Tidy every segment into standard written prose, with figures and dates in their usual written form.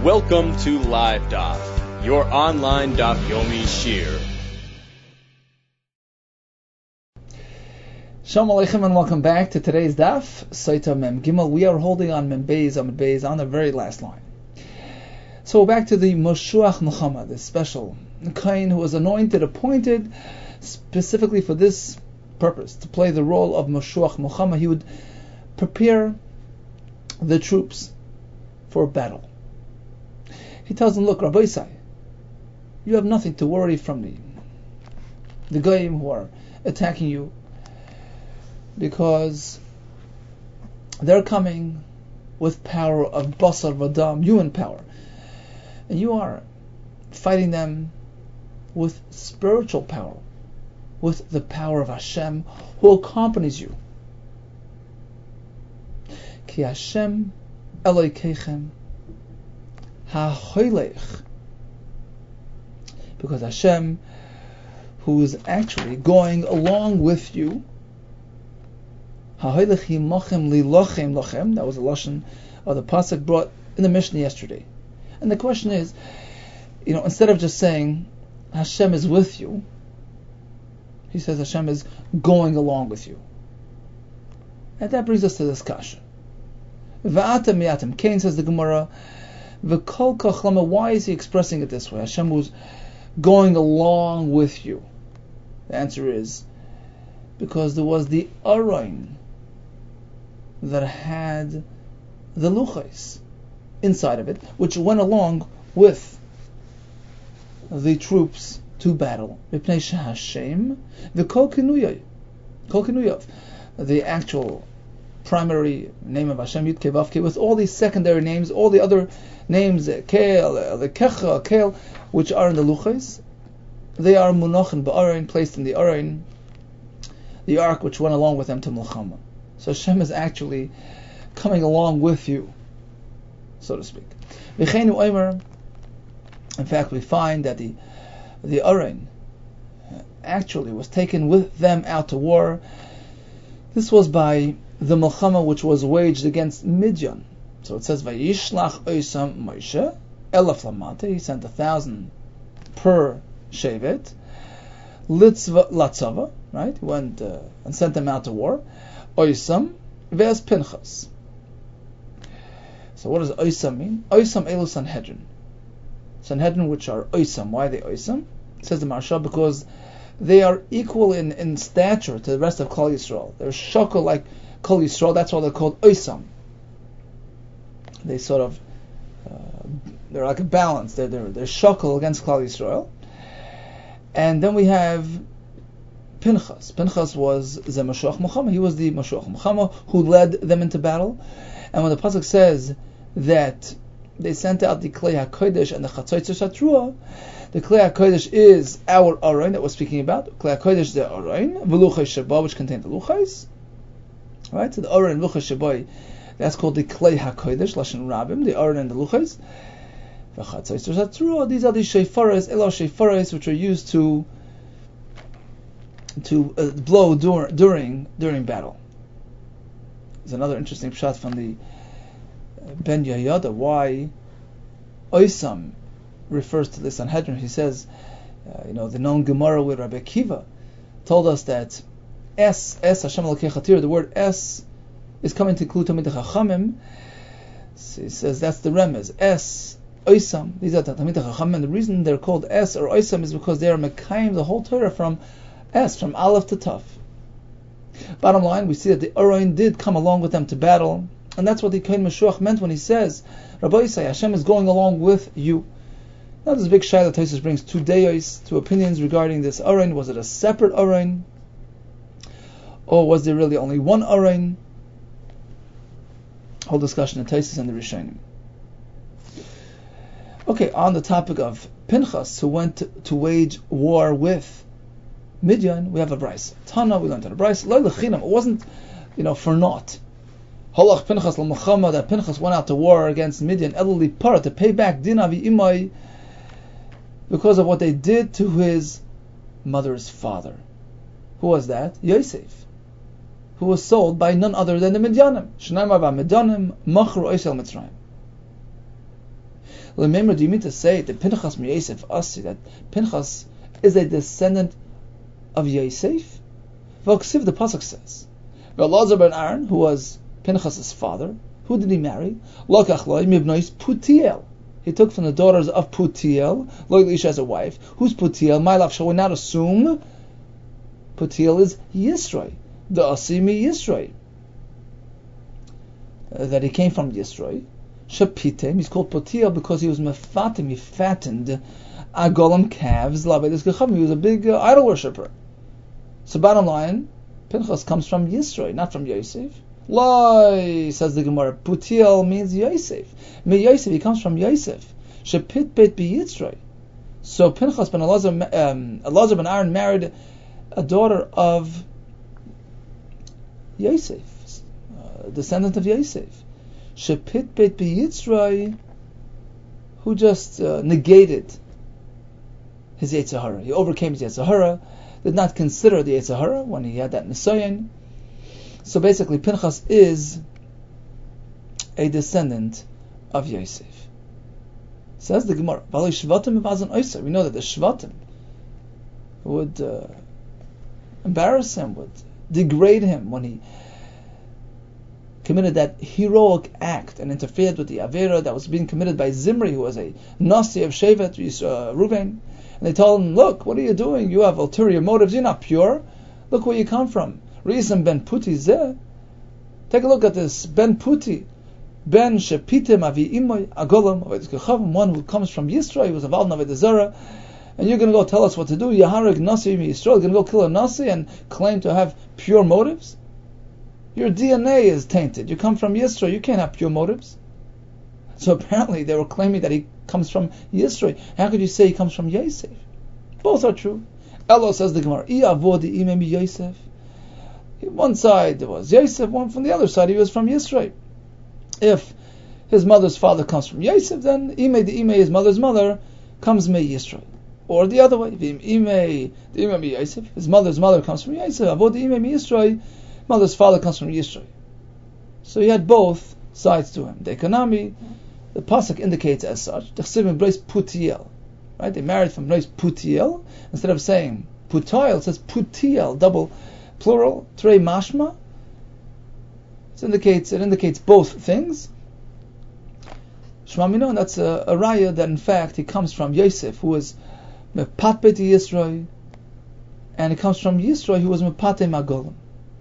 Welcome to Live Daf, your online Daf Yomi Shir. Shalom Aleichem and welcome back to today's Daf, Saita Mem Gimel. We are holding on Mem Beis on the very last line. So back to the Moshuach Nechama, the special Kain who was anointed, appointed specifically for this purpose, to play the role of Moshuach Nechama. He would prepare the troops for battle. He tells them, look, Rabbi Isai, you have nothing to worry from me. The Goyim who are attacking you, because they're coming with power of Basar Vadam, human power. And you are fighting them with spiritual power, with the power of Hashem who accompanies you. Ki Hashem Elokeichem HaCholech, because Hashem, who is actually going along with you, HaCholech Yimachem Lilochem Lochem, that was the lashon of the pasuk brought in the Mishnah yesterday. And the question is, instead of just saying Hashem is with you, he says Hashem is going along with you. And that brings us to this kasha. Va'atem miatem. Cain, says the Gemara, v'kol kachlama. Why is he expressing it this way? Hashem was going along with you. The answer is because there was the Aron that had the luchais inside of it, which went along with the troops to battle. Mipnei shehashem v'kol kinuyav. The actual primary name of Hashem, Yud Kei Vav Kei, with all these secondary names, all the other names, Keil, the Kecha, Keil, which are in the Luchais, they are Munach and Ba'arain, placed in the Arain, the ark which went along with them to Milchama. So Hashem is actually coming along with you, so to speak. V'cheinu Omer, in fact, we find that the Arain actually was taken with them out to war. This was by the Milchama which was waged against Midian. So it says, Vayishlach Oisam Moshe Elaf Lamate, he sent 1,000 per Shevet, Litzva Latzava, right? He went and sent them out to war. Oisam Ve'ez Pinchas. So what does Oisam mean? Oisam Elu Sanhedrin. Sanhedrin which are Oisam. Why are they Oisam? It says the Maharsha, because they are equal in stature to the rest of Klal Yisrael. They're shokol like Klal Yisrael. That's why they're called Oisam. They sort of they're like a balance. They're shokol against Klal Yisrael. And then we have Pinchas. Pinchas was the Moshuach Nechama. He was the Moshuach Nechama who led them into battle. And when the pasuk says that they sent out the Klei HaKodesh and the Chatzotzer Shatrua, the Klei HaKodesh is our Aron that we're speaking about. Klei HaKodesh is the Aron, V'luchai Sheba, which contain the Luchais. Right? So the Aron and Luchai Sheba, that's called the Klei HaKodesh, Lashon Rabim, the Aron and the Luchais. V'chatzotzer Shatrua, these are the Shefares, Elo Shefares, which are used to blow during battle. There's another interesting pshat from the Ben Yehoyada, why Oisam refers to the Sanhedrin. He says, the known Gemara with Rabbi Akiva told us that Es Hashem Elokei Chatir, the word Es is coming to include Talmidei Chachamim. So he says that's the remez. Es Oisam, these are the Talmidei Chachamim. The reason they're called Es or Oisam is because they are Mekayim the whole Torah from Es, from Aleph to Tav. Bottom line, we see that the Aron did come along with them to battle, and that's what the Kohen Moshuach meant when he says, Rabbi Isai, Hashem is going along with you. Now there's a big shayla. Tosfos brings two opinions regarding this Aron. Was it a separate Aron? Or was there really only one Aron? Whole discussion in Tosfos and the Rishonim. Okay, on the topic of Pinchas, who went to wage war with Midian, we have a Bryce. Tana, we learned on a Bryce. Lo lechinam, it wasn't, for naught. Halach Pinchas l'Milchama, that Pinchas went out to war against Midian, Elul Lipara, to pay back Dina v'imai, because of what they did to his mother's father. Who was that? Yosef, who was sold by none other than the Midyanim. Shnaimar v'Midyanim machru Oisel Mitzrayim. Remember, do you mean to say that Pinchas mi Yosef Asi, that Pinchas is a descendant of Yosef? V'oksiv, the pasuk says, Elazar ben Aaron, who was Pinchas' father, who did he marry? Lokach loy mibnois Putiel. He took from the daughters of Putiel, loy Lisha as a wife. Who's Putiel? My love, shall we not assume Putiel is Yisroi, the Asimi Yisroi, that he came from Yisroi. Shapitem, he's called Putiel because he was mefatim, he fattened agolam calves, lavedis gechavim. He was a big idol worshipper. So bottom line, Pinchas comes from Yisroi, not from Yosef. Loi, says the Gemara, Putiel means Yosef. Me Yosef, he comes from Yosef. Shepit bet be Yitzroi. So Pinchas ben Elazar ben Aaron married a daughter of Yosef, descendant of Yosef. Shepit bet be Yitzroi, who just negated his Yetzer Hara. He overcame his Yetzer Hara, did not consider the Yetzer Hara when he had that Nisayan. So basically, Pinchas is a descendant of Yosef. Says the Gemara, we know that the Shvatim would embarrass him, would degrade him when he committed that heroic act and interfered with the Avera that was being committed by Zimri, who was a Nasi of Shevet Ruvain. And they told him, look, what are you doing? You have ulterior motives, you're not pure. Look where you come from. Reason Ben Puti Zeh. Take a look at this. Ben Puti. Ben Shepitem Avi Imoy Agolam Avedis Gechavim, one who comes from Yisrael, he was involved in Avodah Zarah, and you're going to go tell us what to do. Yahareg Nasi Yisrael, you're going to go kill a Nasi and claim to have pure motives? Your DNA is tainted. You come from Yisrael, you can't have pure motives. So apparently they were claiming that he comes from Yisrael. How could you say he comes from Yosef? Both are true. Elo, says the Gemara, I avodi imemi Yosef. One side was Yosef, one from the other side he was from Yisrael. If his mother's father comes from Yosef, then Ime, his mother's mother, comes me Yisrael. Or the other way, Yosef, his mother's mother comes from Yosef, Avod Ime mi Yisrael, mother's father comes from Yisrael. So he had both sides to him. The economy, the pasuk indicates as such. Putiel, right? They married from Bnei Putiel. Instead of saying Putiel, it says Putiel, double plural, Trei Mashma. It indicates both things. Shema Mino, and that's a raya that in fact he comes from Yosef, who was Mepat Bet Yisrael, and he comes from Yisrael, who was Mepate Magolim.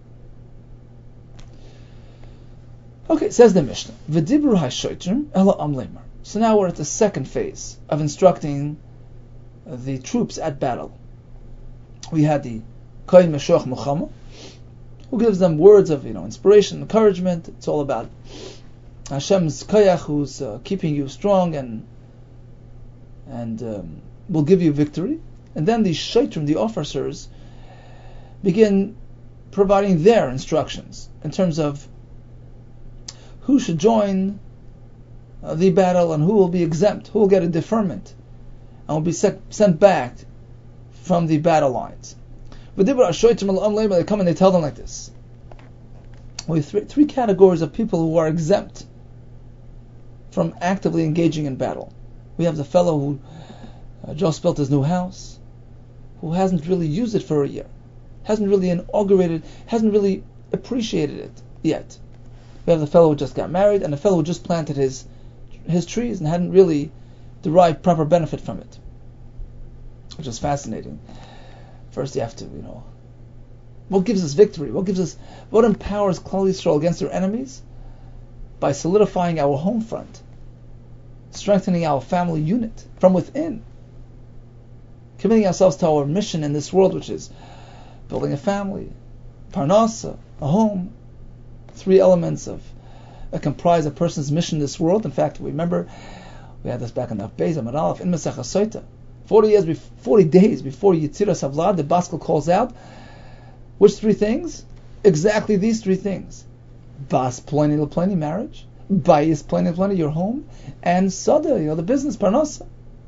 Okay, says the Mishnah, V'dibru ha'shoitrim ela amleimar. So now we're at the second phase of instructing the troops at battle. We had the Kohen Meshuach Muchama, who gives them words of inspiration, encouragement. It's all about Hashem's Koyach, who's keeping you strong and will give you victory. And then the Shaitrim, the officers, begin providing their instructions in terms of who should join the battle and who will be exempt, who will get a deferment and will be sent back from the battle lines. They come and they tell them like this. We have three categories of people who are exempt from actively engaging in battle. We have the fellow who just built his new house, who hasn't really used it for a year, hasn't really inaugurated, hasn't really appreciated it yet. We have the fellow who just got married, and the fellow who just planted his trees and hadn't really derived proper benefit from it, which is fascinating. First, you have to, what gives us victory? What empowers Klal Yisrael against their enemies? By solidifying our home front, strengthening our family unit from within, committing ourselves to our mission in this world, which is building a family, parnasa, a home. Three elements that comprise a person's mission in this world. In fact, remember, we had this back in the Beis Amud Aleph in Masechah Soita. 40 days before Yitziras Havlad, the Baskel calls out, which three things? Exactly these three things. Bas Ploni L'Ploni, marriage. Bayis Ploni L'Ploni, your home. And Sada, the business, Parnasa.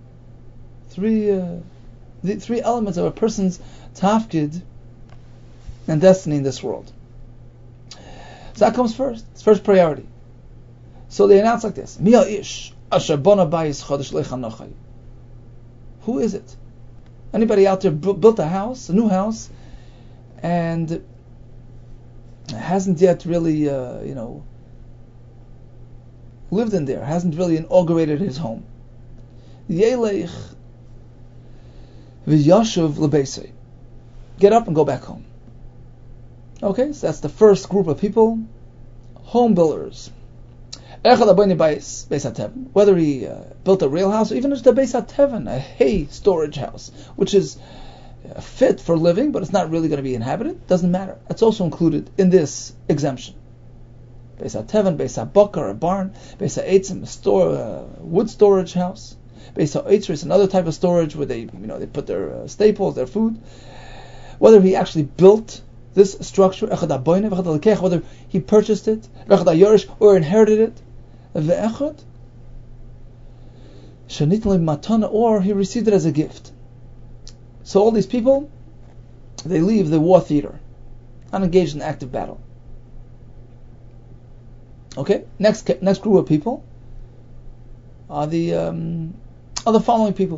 The three elements of a person's tafkid and destiny in this world. So that comes first. It's first priority. So they announce like this: Mia ish Asher bona bayis chodesh lechanachai. Who is it? Anybody out there built a house, a new house, and hasn't yet really, lived in there, hasn't really inaugurated his home. Yelech v'yashuv lebeisei. Get up and go back home. Okay, so that's the first group of people, home builders. Whether he built a real house, or even just a beis hateven, a hay storage house, which is fit for living, but it's not really going to be inhabited, doesn't matter. That's also included in this exemption. Beis hateven, beis habakar, a barn, beis ha'etzim, a wood storage house, beis ha'etzris, another type of storage where they put their staples, their food. Whether he actually built this structure, whether he purchased it, or inherited it, or he received it as a gift. So all these people, they leave the war theater, unengaged in active battle. Okay, next group of people are the following people.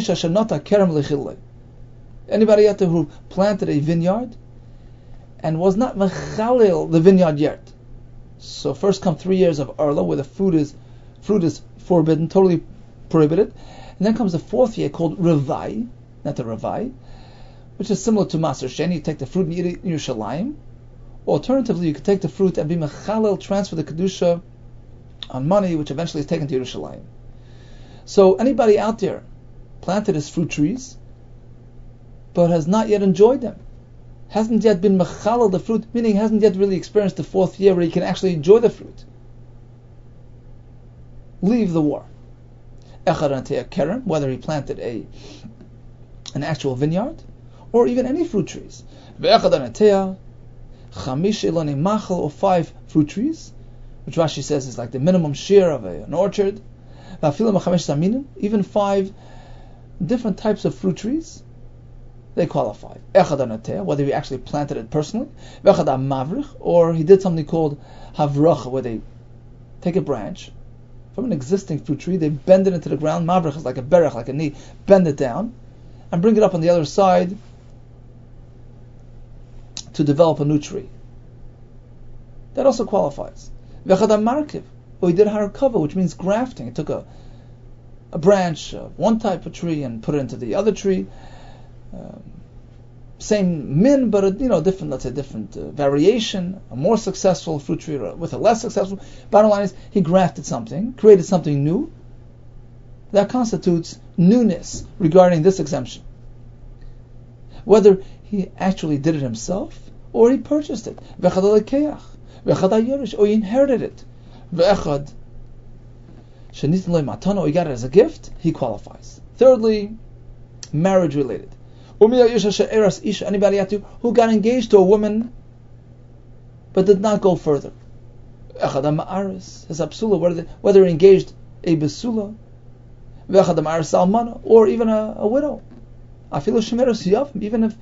Anybody out there who planted a vineyard and was not mechalel the vineyard yet. So first come 3 years of Arla, where the fruit is forbidden, totally prohibited. And then comes the 4th year called Revai, not the Revai, which is similar to Maser Sheni. You take the fruit and eat it in Yerushalayim. Alternatively, you could take the fruit and be mechalel, transfer the kedusha on money, which eventually is taken to Yerushalayim. So anybody out there planted his fruit trees, but has not yet enjoyed them, hasn't yet been mechalel the fruit, meaning hasn't yet really experienced the 4th year where he can actually enjoy the fruit, leave the war. Kerem, whether he planted an actual vineyard or even any fruit trees. 5 fruit trees, which Rashi says is like the minimum share of an orchard. Even 5 different types of fruit trees, they qualify. Whether he actually planted it personally, or he did something called havrach, where they take a branch from an existing fruit tree, they bend it into the ground. Mavrich is like a berach, like a knee, bend it down, and bring it up on the other side to develop a new tree. That also qualifies. Markiv, or he did harakava, which means grafting. He took a branch of one type of tree and put it into the other tree. Same min, but different. Let's say different variation. A more successful fruit tree with a less successful. Bottom line is, he grafted something, created something new. That constitutes newness regarding this exemption. Whether he actually did it himself or he purchased it, or he inherited it, or he got it as a gift, he qualifies. Thirdly, marriage related. Anybody out there who got engaged to a woman but did not go further. Whether he engaged a besula, or even a widow. Even if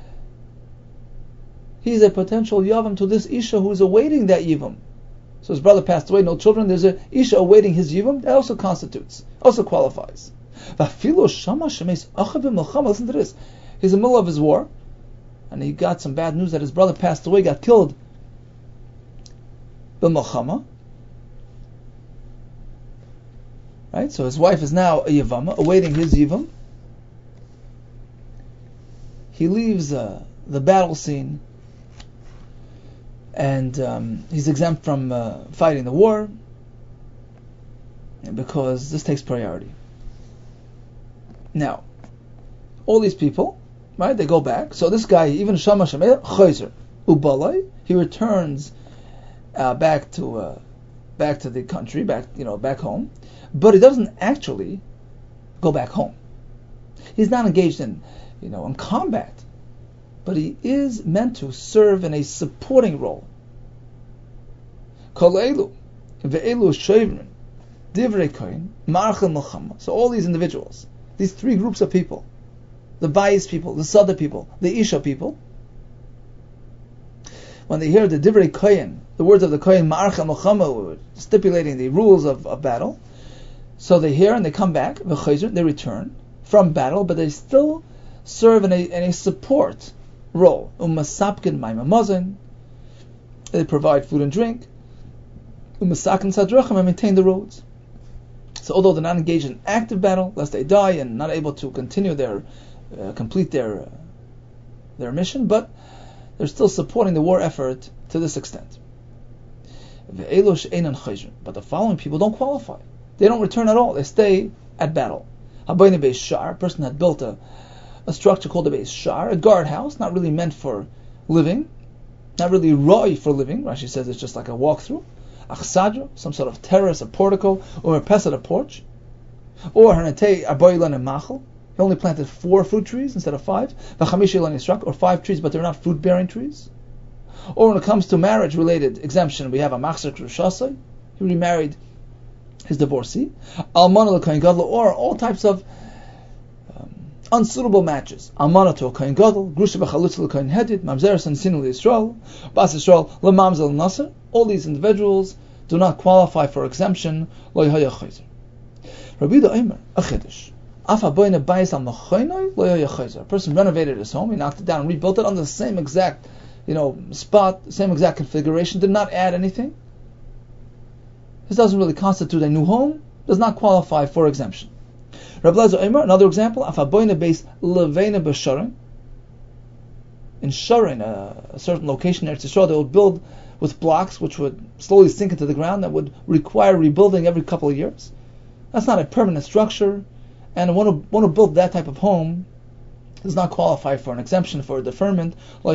he's a potential yavam to this isha who is awaiting that yivam. So his brother passed away, no children, there's a isha awaiting his yivam, that also qualifies. Listen to this. He's in the middle of his war, and he got some bad news that his brother passed away, got killed. B'milchama. Right? So his wife is now a yavama, awaiting his yivam. He leaves the battle scene, and he's exempt from fighting the war, because this takes priority. Now, all these people, right? They go back. So this guy, even Shama Shemeh, Chayzer, Ubalai, he returns back to the country, back home, but he doesn't actually go back home. He's not engaged in combat, but he is meant to serve in a supporting role. So all these individuals, these 3 groups of people, the Bayis people, the Sada people, the Isha people, when they hear the Divrei Kohen, the words of the Kohen, Ma'archa Milchama, stipulating the rules of battle, So they hear and they come back, they return from battle, but they still serve in a support role. They provide food and drink. And maintain the roads. So although they're not engaged in active battle, lest they die and not able to continue complete their mission, but they're still supporting the war effort to this extent. But the following people don't qualify. They don't return at all. They stay at battle. A person had built a structure called a Beis Shar, a guardhouse, not really meant for living, not really roi for living. Rashi says it's just like a walkthrough. Achsadra, some sort of terrace, a portico, or a pesach, a porch. Or Hanatei Arboilan and Machel. He only planted 4 fruit trees instead of 5. Or 5 trees, but they're not fruit-bearing trees. Or when it comes to marriage-related exemption, we have a Machzer Krushasai. He remarried his divorcee. Almana l'Kohen Gadol, or all types of unsuitable matches. Almana to a Kohen Gadol, Grusha b'chalutz l'Kohen Hedid, Mamzeres and Sinu l'Yisrael, Bas Yisrael l'Mamzel l'Nasser. All these individuals do not qualify for exemption. Lo yahya chayzer. Rabbi Yehuda Omer, a chiddush. Afa boine bayis al machoinoi lo yahya chayzer. A person renovated his home, he knocked it down and rebuilt it on the same exact, spot, same exact configuration, did not add anything. This doesn't really constitute a new home, does not qualify for exemption. Rabbi Elazar Omer, another example, Afa boine bayis leveina b'sharin. In Sharon, a certain location in Eretz Yisrael, they would build with blocks which would slowly sink into the ground, that would require rebuilding every couple of years. That's not a permanent structure, and one who built that type of home does not qualify for an exemption, for a deferment.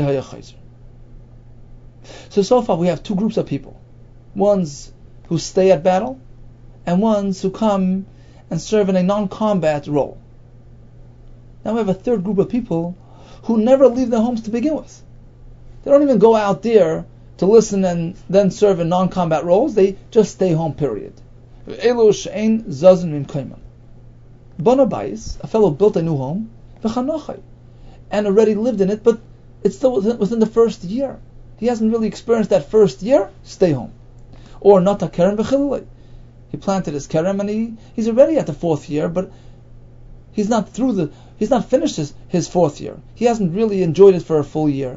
So far we have 2 groups of people. Ones who stay at battle, and ones who come and serve in a non-combat role. Now we have a 3rd group of people who never leave their homes to begin with. They don't even go out there to listen and then serve in non-combat roles. They just stay home, period. A fellow built a new home, and already lived in it, but it's still within the first year. He hasn't really experienced that first year. Stay home. Or nata kerem b'chilulei. He planted his kerem and he's already at the 4th year, but he's not finished his 4th year. He hasn't really enjoyed it for a full year.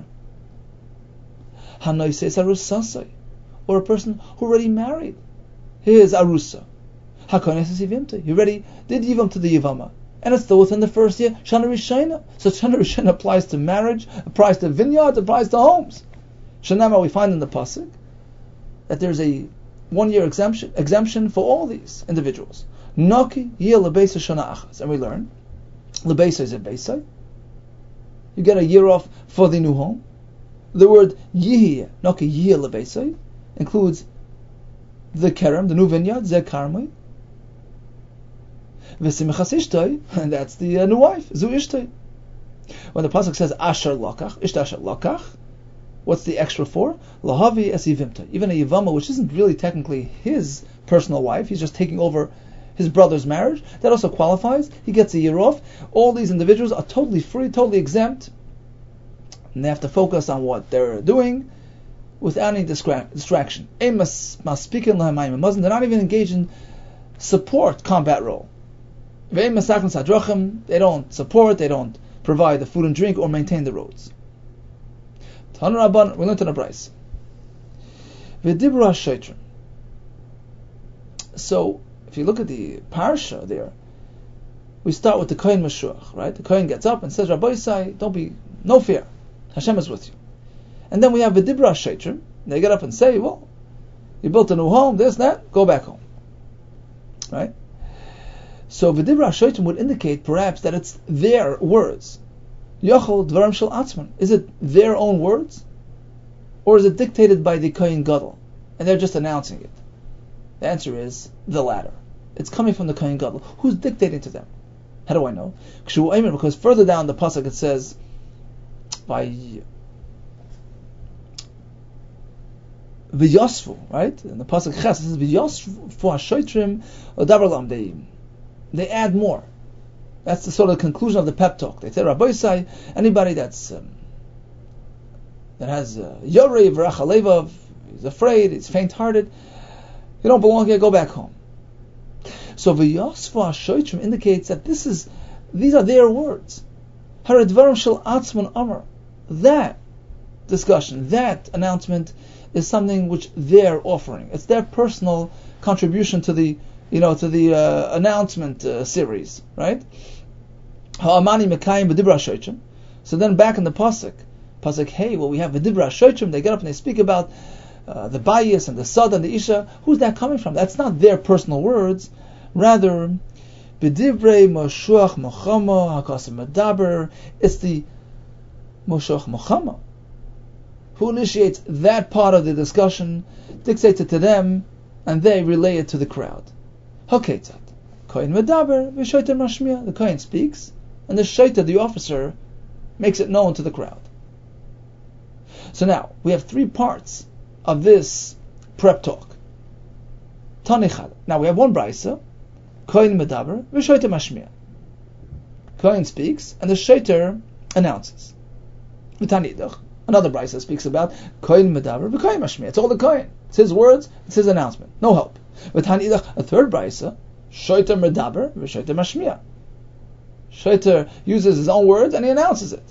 Or a person who already married his arusa. He already did yivam to the yivama, and it's still within the first year. Shana Rishayna. So Shana Rishayna applies to marriage, applies to vineyards, applies to homes. Shanama, we find in the pasuk that there's a 1-year exemption for all these individuals. Noki yeh lebeisa shana achas, and we learn lebeisa is a beisa. You get a year off for the new home. The word yihya, noki yeh lebeisa, includes the kerem, the new vineyard, ze karmai. V'simchas ishtay, and that's the new wife, zu ishtay. When the pasuk says asher lakach, ishta asher lakach, what's the extra for? Lahavi es yivimta. Even a yivama, which isn't really technically his personal wife, he's just taking over his brother's marriage, that also qualifies. He gets a year off. All these individuals are totally free, totally exempt, and they have to focus on what they're doing without any distraction. They're not even engaged in support combat role. They don't support, they don't provide the food and drink or maintain the roads. We learned in a Bryce. So, if you look at the parsha there, we start with the Kohen Meshuach, right? The Kohen gets up and says, Rabbi Yisai, no fear, Hashem is with you. And then we have V'dibra Sheitrim. They get up and say, well, you built a new home, this, that, go back home. Right? So V'dibra Sheitrim would indicate perhaps that it's their words. Yochel Dvarim Shel Atzman. Is it their own words? Or is it dictated by the Kohen Gadol? And they're just announcing it. The answer is the latter. It's coming from the Kohen Gadol. Who's dictating to them? How do I know? Because further down the pasuk it says, by V'yosfu, right? In the pasuk Ches, it says V'yosfu ha'shoitrim odavar. They add more. That's the sort of conclusion of the pep talk. They say, Rabbi Yisai, anybody that has Yorei v'rachalevav, he's afraid, he's faint-hearted, you don't belong here, go back home. So v'yosfa hashoitrim indicates that these are their words. Haradvarim shel atzman amar. That discussion, that announcement is something which they're offering. It's their personal contribution to the announcement series, right? Ha'amani mekayim v'dibra hashoitrim. So then back in the pasuk hey, well we have v'dibra hashoitrim. They get up and they speak about the bayis and the sad and the isha. Who's that coming from? That's not their personal words. Rather, b'divrei moshuach mochama hakasim medaber. It's the moshuach mochama who initiates that part of the discussion, dictates it to them, and they relay it to the crowd. Haketzat kohen medaber v'shoiter mashmiya. The kohen speaks, and the shoiter, the officer, makes it known to the crowd. So now we have three parts of this prep talk. Tanichad. Now we have one brisa. Kohen medaber v'shoiter mashmiya. Kohen speaks, and the shoiter announces. V'tanidach. Another brisa speaks about kohen medaber v'kohen mashmiya. It's all the kohen. It's his words. It's his announcement. No help. V'tanidach. A third brisa. Shoiter medaber v'shoiter mashmiya. Shoiter uses his own words and he announces it.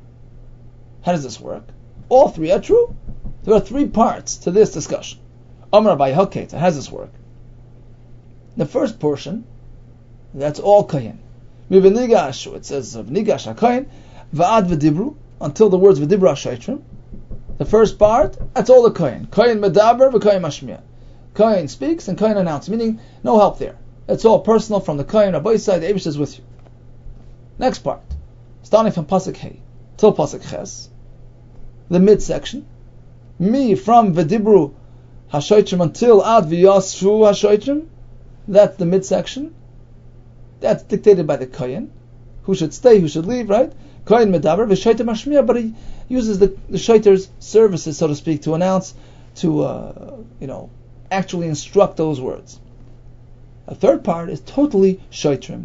How does this work? All three are true. There are three parts to this discussion. Amar Abaye Haketa. How does this work? The first portion, that's all kohen. Miv'nigash, it says v'nigash hakohen v'ad v'dibru, until the words v'dibra hashoitrim. The first part, that's all the kohen. Kohen medaber v'kohen mashmiya. Kohen speaks and kohen announces, meaning no help there. It's all personal from the kohen. On both sides, the Eibush is with you. Next part, starting from pasuk hey till pasuk ches, the midsection. Me from v'dibru hashoitrim until ad v'yasfu hashoitrim. That's the midsection. That's dictated by the kohen. Who should stay, who should leave, right? Kohen medaber v'shoiter mashmiya, but he uses the shoiter's services, so to speak, to announce, to actually instruct those words. A third part is totally shoitrim.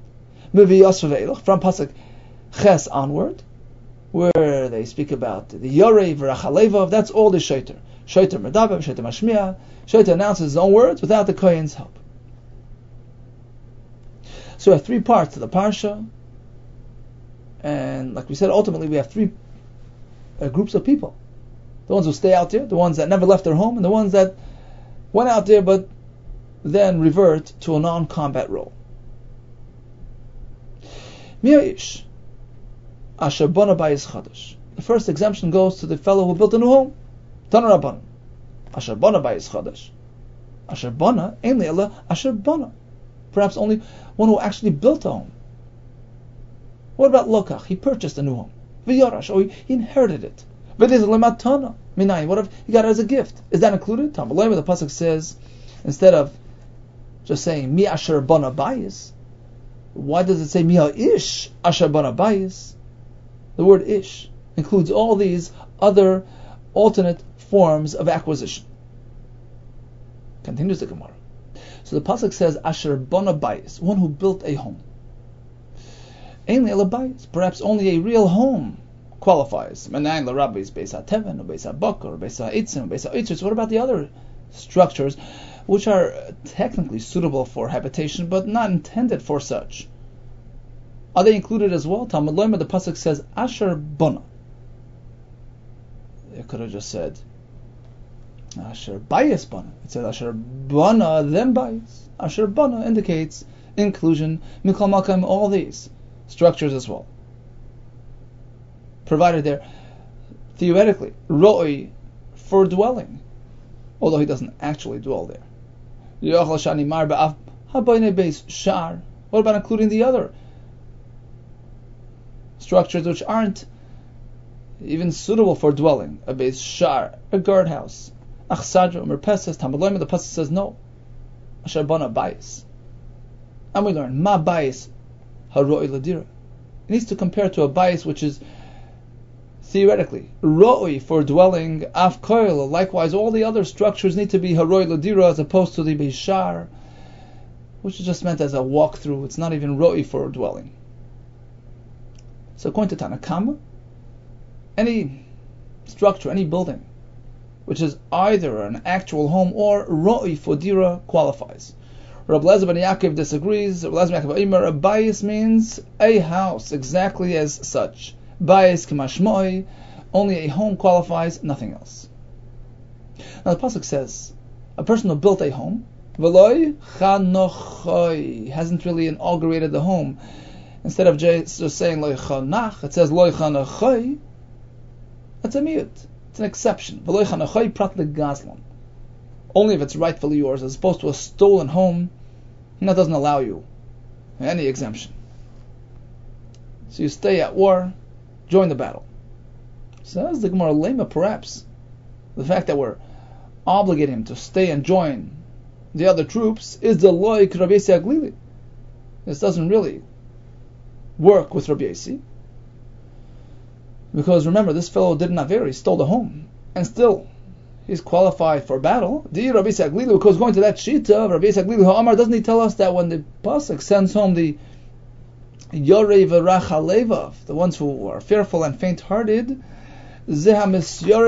From pasuk ches onward, where they speak about the yorei v'rachalevav. That's all the shoiter. Shoiter medaber, shoiter mashmiya. Shoiter announces his own words without the kohen's help. So we have three parts to the parsha, and like we said, ultimately we have three groups of people: the ones who stay out there, the ones that never left their home, and the ones that went out there but then revert to a non-combat role. Miyayish asher bana bayis chadash. The first exemption goes to the fellow who built a new home. Tana Rabbanan asher bana bayis chadash. Asher bana ein le'ela asher bana. Perhaps only one who actually built a home. What about lokach? He purchased a new home. V'yarash, or he inherited it. V'diz lematana minayin. What if he got it as a gift? Is that included? Tambalayim, the pasuk says, instead of just saying mi asher bana bayis, why does it say mi ish asher bana bayis? The word ish includes all these other alternate forms of acquisition. Continues the Gemara. So the pasuk says asher bana bayis, one who built a home. Ein le'ela bayis, perhaps only a real home qualifies. Menayin l'rabbeis beis hateven, or beis habakar, or beis ha'itzim, or beis ha'itzis. What about the other structures which are technically suitable for habitation but not intended for such? Are they included as well? Talmud Loimer, the pasuk says asher bana. It could have just said asher bayis bana. It said asher bana then bayis. Asher bana indicates inclusion. Mikol makam, all these structures as well, provided they're theoretically ro'oi for dwelling, although he doesn't actually dwell there. What about including the other structures which aren't even suitable for dwelling? A beis shar, a guardhouse, achsadra, merpeses. Talmud Loimer, the pasuk says no. Asher bana bayis, and we learn ma bayis haro'i ladira. It needs to compare to a bayis which is theoretically ro'oi for dwelling. Af koil, likewise, all the other structures need to be haro'i ladira as opposed to the beis shar, which is just meant as a walkthrough. It's not even ro'oi for dwelling. So according to Tanakama, any structure, any building, which is either an actual home or ro'i for dira qualifies. Rabbi Eliezer ben Yaakov disagrees. Rabbi Eliezer ben Yaakov Omer, a bayis means a house, exactly as such. Bayis k'mashmoi, only a home qualifies, nothing else. Now the pasuk says, a person who built a home, v'loi chanochoi, hasn't really inaugurated the home. Instead of just saying loi chanach, it says loi chanochoi. That's a miyut. It's an exception. V'loi chanochoi prat legazlan. Only if it's rightfully yours, as opposed to a stolen home, and that doesn't allow you any exemption. So you stay at war, join the battle. Says the Gemara Lema, perhaps the fact that we're obligating him to stay and join the other troops is the loik Rabbi Yossi Aglili. This doesn't really work with Rabbi Yossi, because remember, this fellow did not vary, he stole the home, and still he's qualified for battle. Di Rabbi Yossi Aglili, because going to that shita of Rabbi Yossi Aglili Ha'amar, doesn't he tell us that when the pasuk sends home the Yorei v'Rachalevav, the ones who are fearful and faint-hearted, we're not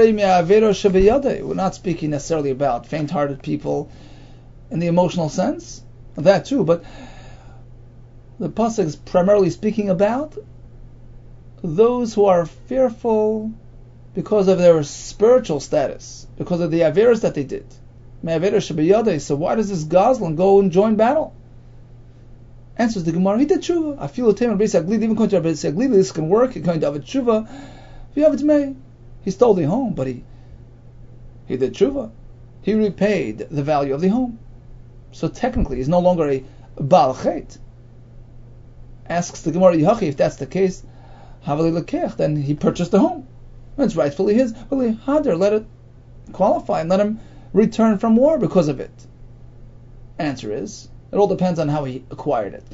speaking necessarily about faint-hearted people in the emotional sense, that too, but the pasuk is primarily speaking about those who are fearful because of their spiritual status, because of the averos that they did. So why does this Gazlan go and join battle? Answers the Gemara, he did tshuva. I feel even going to Rabbi Yossi Aglili, this can work. He's going to have a tshuva. He stole the home, but he did tshuva. He repaid the value of the home. So technically, he's no longer a Baal Chet. Asks the Gemara, if that's the case, then he purchased the home. It's rightfully his. Let it qualify and let him return from war because of it. Answer is, it all depends on how he acquired it.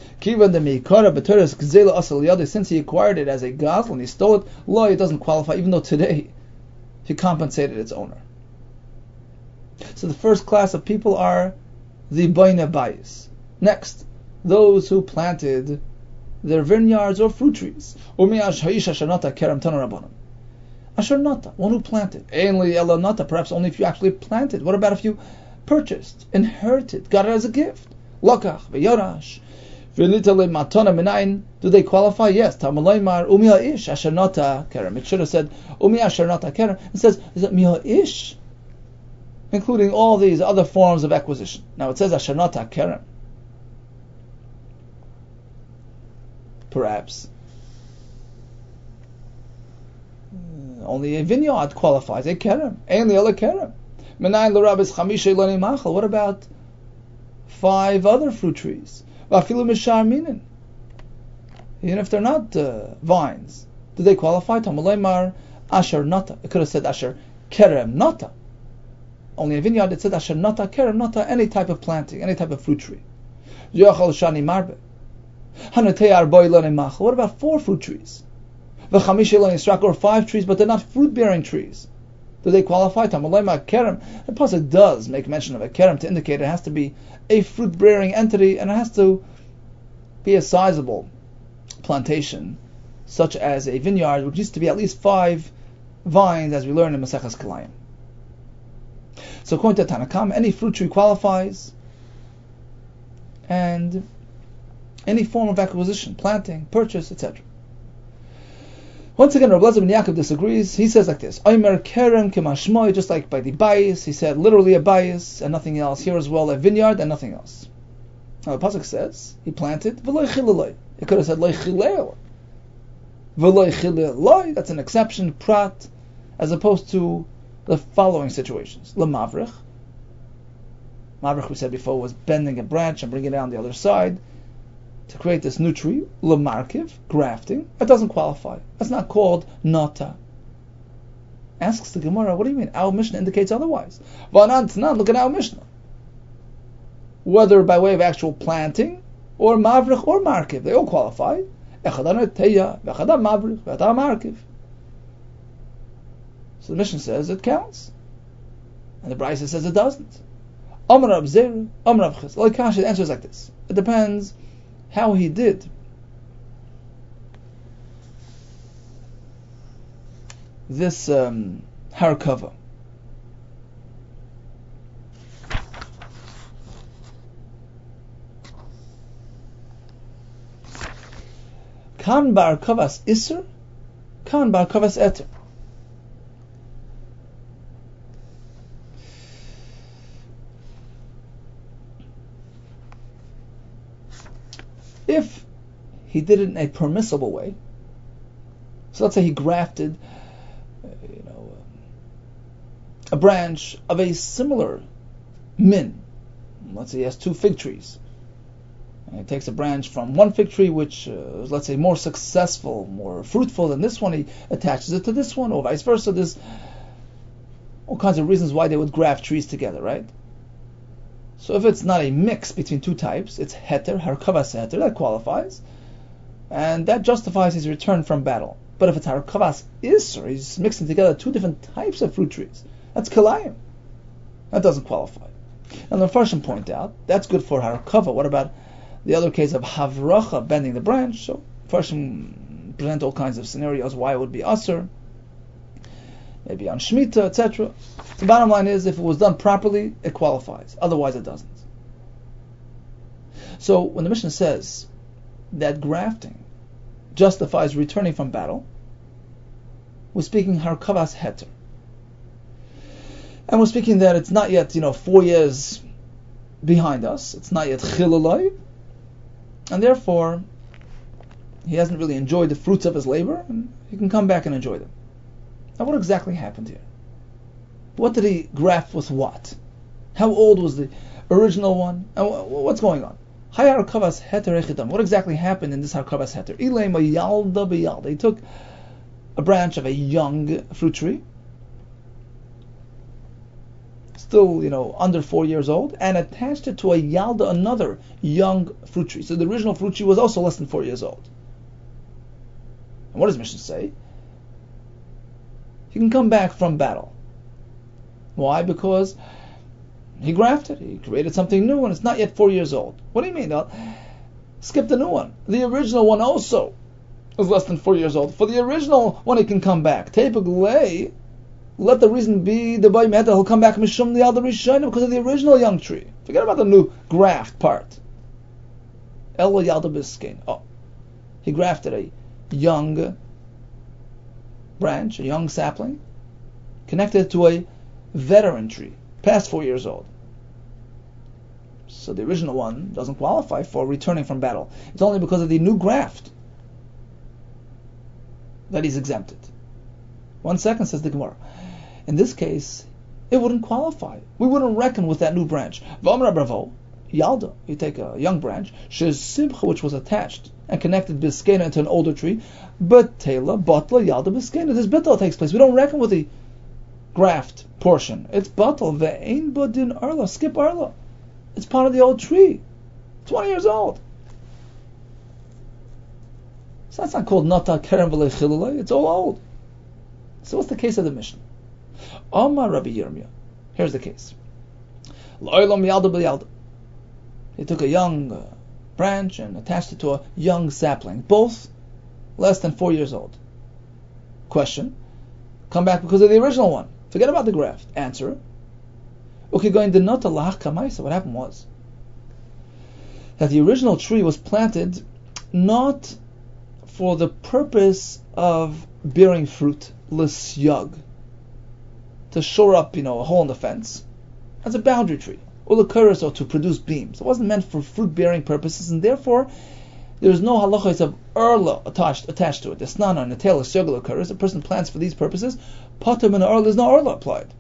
Since he acquired it as a gazlan, he stole it, it doesn't qualify, even though today he compensated its owner. So the first class of people are the Boine Bayis. Next, those who planted their vineyards or fruit trees. Asharnata, one who planted. Perhaps only if you actually planted. What about if you purchased, inherited, got it as a gift? Lokach, v'yorash, v'nitale matona minayin. Do they qualify? Yes. Tamalaymar umi ha'ish asharnata kerem. It should have said umi asharnata kerem. It says, is it mi ha'ish? Including all these other forms of acquisition. Now it says asharnata kerem. Perhaps only a vineyard qualifies, a kerem. Ainli ala kerem. Minayin l'rabis chamisha ilani machal. What about 5 other fruit trees? Vafilu mishar minin. Even if they're not vines, do they qualify? Tamalaymar asher nata. It could have said asher kerem nata. Only a vineyard, it said asher nata kerem nata. Any type of planting, any type of fruit tree. Yochal shani marbe. Hanatei arboi ilani machal. What about 4 fruit trees? V'chamisha ilani strak, or 5 trees, but they're not fruit-bearing trees. Do they qualify? Tamalaymar kerem. The pasuk does make mention of a kerem to indicate it has to be a fruit-bearing entity, and it has to be a sizable plantation, such as a vineyard, which needs to be at least 5 vines, as we learn in Maseches Kilayim. So according to Tanakam, any fruit tree qualifies, and any form of acquisition, planting, purchase, etc. Once again, Rabbi Eliezer ben Yaakov disagrees. He says like this: Omer kerem k'mashmoi, just like by the bayis. He said literally a bayis and nothing else. Here as well, a vineyard and nothing else. Now the pasuk says he planted v'lo chileloi. It could have said lo chilel. V'lo chileloi. That's an exception, prat, as opposed to the following situations: l'mavrich. Mavrich, we said before, was bending a branch and bringing it down the other side to create this new tree. L'markiv, grafting. That doesn't qualify. That's not called nata. Asks the Gemara, what do you mean? Our Mishnah indicates otherwise. V'anan t'nan, look at our Mishnah. Whether by way of actual planting, or mavrich, or markiv, they all qualify. Echadan teya, v'echadan mavrich, v'echadan markiv. So the Mishnah says it counts. And the Brisa says it doesn't. Amar Rab Zera, Amar Rab Chis. Like Kashi, the answer is like this. It depends how he did this harkava. Kan bar kavas iser, kan bar kavas eter. If he did it in a permissible way, so let's say he grafted, a branch of a similar min. Let's say he has 2 fig trees. And he takes a branch from one fig tree which is, let's say, more successful, more fruitful than this one. He attaches it to this one, or vice versa. There's all kinds of reasons why they would graft trees together, right? So if it's not a mix between 2 types, it's heter, harkavas heter, that qualifies. And that justifies his return from battle. But if it's harkavas isser, he's mixing together 2 different types of fruit trees, that's kilayim. That doesn't qualify. And the Farshim point out, that's good for harkava. What about the other case of havracha, bending the branch? So Farshim present all kinds of scenarios why it would be asr, maybe on Shemitah, etc. The bottom line is, if it was done properly, it qualifies. Otherwise, it doesn't. So when the Mishnah says that grafting justifies returning from battle, we're speaking harkavas heter. And we're speaking that it's not yet, 4 years behind us. It's not yet chilulai. And therefore, he hasn't really enjoyed the fruits of his labor, and he can come back and enjoy them. Now, what exactly happened here? What did he graft with what? How old was the original one? And what's going on? What exactly happened in this harkavas heter? He took a branch of a young fruit tree, still, under 4 years old, and attached it to a yalda, another young fruit tree. So the original fruit tree was also less than 4 years old. And what does Mishnah say? He can come back from battle. Why? Because he grafted, he created something new, and it's not yet 4 years old. What do you mean? Now, skip the new one. The original one also is less than 4 years old. For the original one, he can come back. Tepuk, let the reason be the boy meta, he'll come back mishum the yalda rishon because of the original young tree. Forget about the new graft part. Elo yalda biskein. Oh, he grafted a young branch, a young sapling, connected to a veteran tree, past 4 years old. So the original one doesn't qualify for returning from battle. It's only because of the new graft that he's exempted. 1 second, says the Gemara. In this case, it wouldn't qualify. We wouldn't reckon with that new branch. V'amra bravo, yalda. You take a young branch, simcha, which was attached and connected biskena into an older tree, but tela, batla, yalda, biskena. This bittul takes place. We don't reckon with the graft portion. It's batal. Ve'ein badin arla. Skip arla. It's part of the old tree. 20 years old. So that's not called nata keren v'lei chilulei. It's all old. So what's the case of the Mishnah? Amar Rabbi Yirmiyah. Here's the case. Lo'olam yalda b'yalda. He took a young branch and attached it to a young sapling, both less than 4 years old. Question: come back because of the original one. Forget about the graft. Answer: okay, going to nota lahach kamaisa. What happened was that the original tree was planted not for the purpose of bearing fruit, lisyag, to shore up, a hole in the fence, as a boundary tree, or l'kuris, or to produce beams. It wasn't meant for fruit-bearing purposes, and therefore there is no halachos of erla attached to it. The snana and the tail of syag l'kuris. A person plants for these purposes. Patum and erla, there's no erla applied.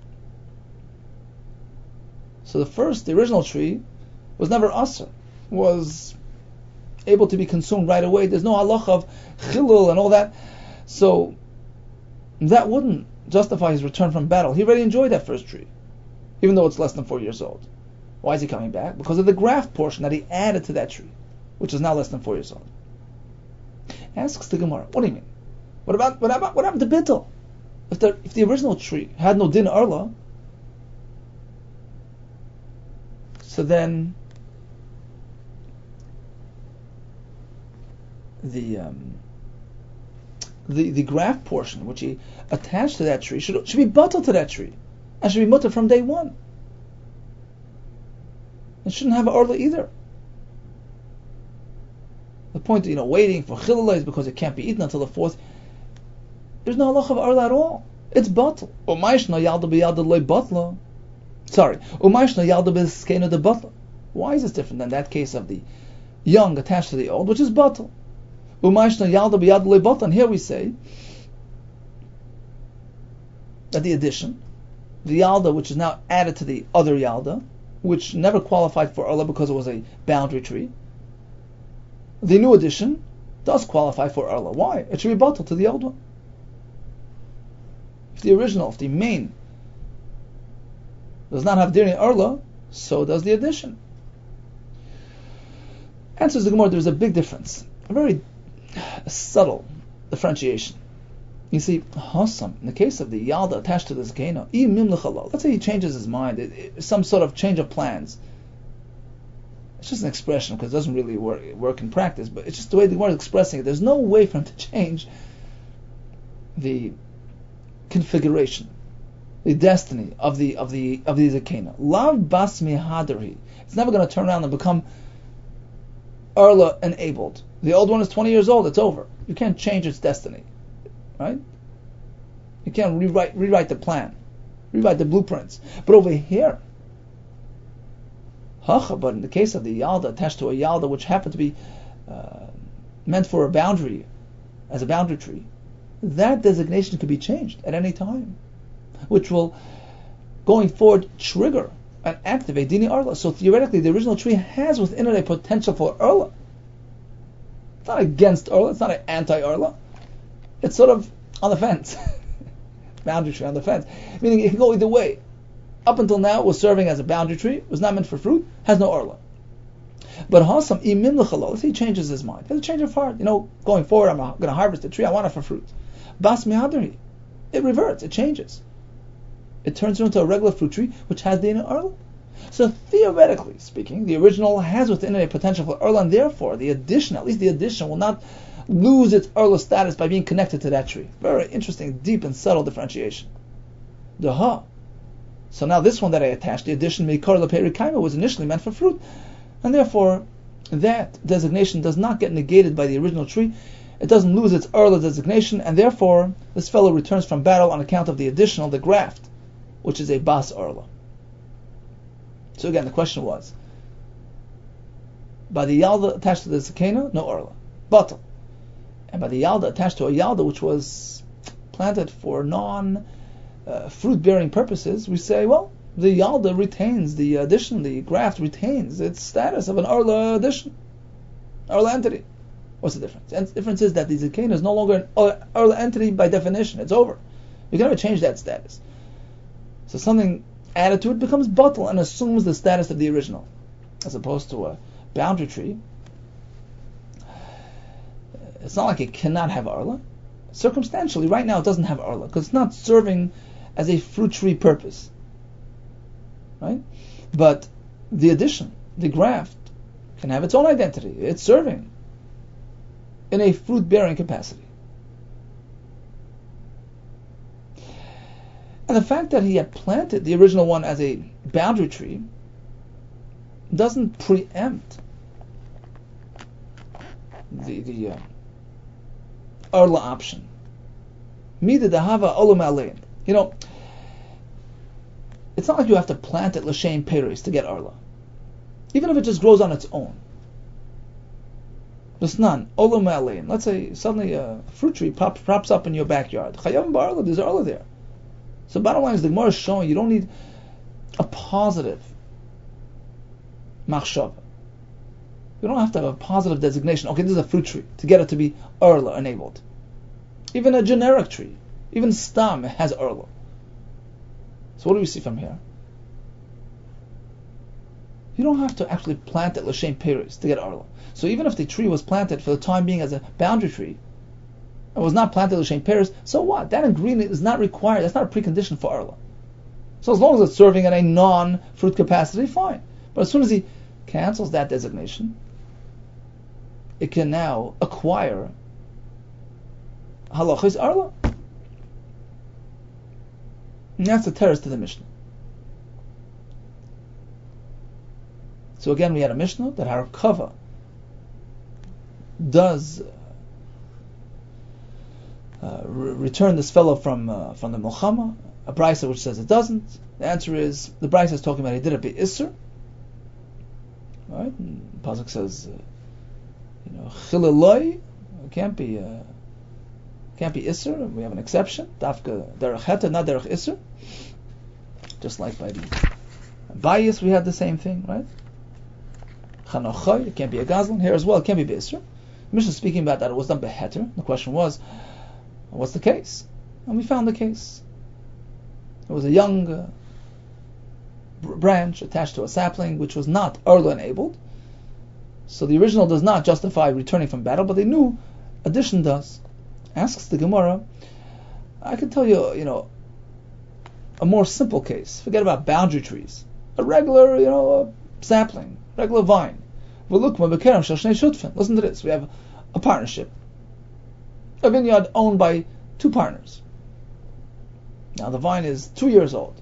So the original tree was never asr, was able to be consumed right away. There's no halach of chilul and all that. So that wouldn't justify his return from battle. He already enjoyed that first tree, even though it's less than 4 years old. Why is he coming back? Because of the graft portion that he added to that tree, which is now less than 4 years old. Asks the Gemara, what do you mean? What happened to bittul? If the original tree had no din arla, so then the graft portion which he attached to that tree should be bottled to that tree and should be mutter from day one. It shouldn't have an orla either. The point, waiting for chilulay is because it can't be eaten until the fourth. There's no halacha of arla at all. It's batal. Umayshna yalda b'yalda loy batla. Sorry. Umayshna yalda b'skena de batla. Why is this different than that case of the young attached to the old, which is batal? Umayshna yalda b'yalda loy batla. And here we say that the addition, the yalda which is now added to the other yalda, which never qualified for arla because it was a boundary tree, the new addition does qualify for arla. Why? It should be batal to the old one. If the main does not have diri arla, so does the addition. Answers the Gemara, there's a big difference, a very subtle differentiation. You see, Hassam, in the case of the Yalda attached to the Zakena, let's say he changes his mind, some sort of change of plans. It's just an expression because it doesn't really work in practice, but it's just the way the Gemara is expressing it. There's no way for him to change the configuration, the destiny of the Zakena. Lav bas mihadari. It's never going to turn around and become Arla enabled. The old one is 20 years old, it's over. You can't change its destiny. Right? You can't rewrite the plan, rewrite the blueprints. But over here, but in the case of the Yalda attached to a Yalda which happened to be meant for a boundary, as a boundary tree, that designation could be changed at any time, which will, going forward, trigger and activate Dini Arla. So theoretically, the original tree has within it a potential for Arla. It's not against Arla, it's not an anti-Arla. It's sort of on the fence. Boundary tree on the fence. Meaning it can go either way. Up until now, it was serving as a boundary tree, it was not meant for fruit, has no Arla. But Hasam, imim l'chalol, let's say he changes his mind. He has a change of heart. Going forward, I'm going to harvest the tree, I want it for fruit. Bas mihadari. It reverts, it changes. It turns into a regular fruit tree, which has the Arla. So theoretically speaking, the original has within it a potential for Arla, and therefore the addition, at least the addition, will not lose its Arla status by being connected to that tree. Very interesting, deep and subtle differentiation. So now this one that I attached, the addition Meikar Leperi Kaima, was initially meant for fruit, and therefore that designation does not get negated by the original tree. It doesn't lose its Arla designation, and therefore this fellow returns from battle on account of the additional, the graft, which is a Bas Arla. So again, the question was, by the Yalda attached to the Zakena, no Arla. Batal. And by the Yalda attached to a Yalda which was planted for fruit-bearing purposes, we say, well, the Yalda retains the addition, the graft retains its status of an Arla addition, Arla entity. What's the difference? And the difference is that the Zakena is no longer an Arla entity by definition. It's over. You can never change that status. So something added to it becomes batal and assumes the status of the original, as opposed to a boundary tree. It's not like it cannot have Arla. Circumstantially, right now it doesn't have Arla because it's not serving as a fruit tree purpose. Right? But the addition, the graft, can have its own identity. It's serving in a fruit-bearing capacity. And the fact that he had planted the original one as a boundary tree doesn't preempt the Arla option. Mida dahava olam alein. It's not like you have to plant it l'shem peris to get Arla. Even if it just grows on its own. L'snan, olam alein. Let's say suddenly a fruit tree pops up in your backyard. Chayav ba'arla, there's Arla there. So bottom line is the Gemara is showing you don't need a positive machshava. You don't have to have a positive designation. Okay, this is a fruit tree to get it to be Arla enabled. Even a generic tree, even stam has Arla. So what do we see from here? You don't have to actually plant it l'shem peris to get Arla. So even if the tree was planted for the time being as a boundary tree, and was not planted l'shem peris, so what? That ingredient is not required. That's not a precondition for Arla. So as long as it's serving in a non-fruit capacity, fine. But as soon as he cancels that designation, it can now acquire halachis Arla. And that's the teres to the Mishnah. So again, we had a Mishnah that Harakava does return this fellow from the Milchama? A brisa which says it doesn't. The answer is the brisa is talking about he did it be'isr. Right? And Pasuk says, chileloi can't be isr. We have an exception. Dafka derech heta, not derech isr. Just like by the bayis, we had the same thing, right? Chanochai, it can't be a gazlan. Here as well, it can't be be'isr. Mishnah is speaking about that it was done beheter. The question was, what's the case? And we found the case. It was a young branch attached to a sapling which was not Erla enabled. So the original does not justify returning from battle, but the new addition does. Asks the Gemara, I can tell you, a more simple case. Forget about boundary trees. A regular, a sapling, regular vine. Listen to this. We have a partnership. A vineyard owned by two partners. Now the vine is 2 years old.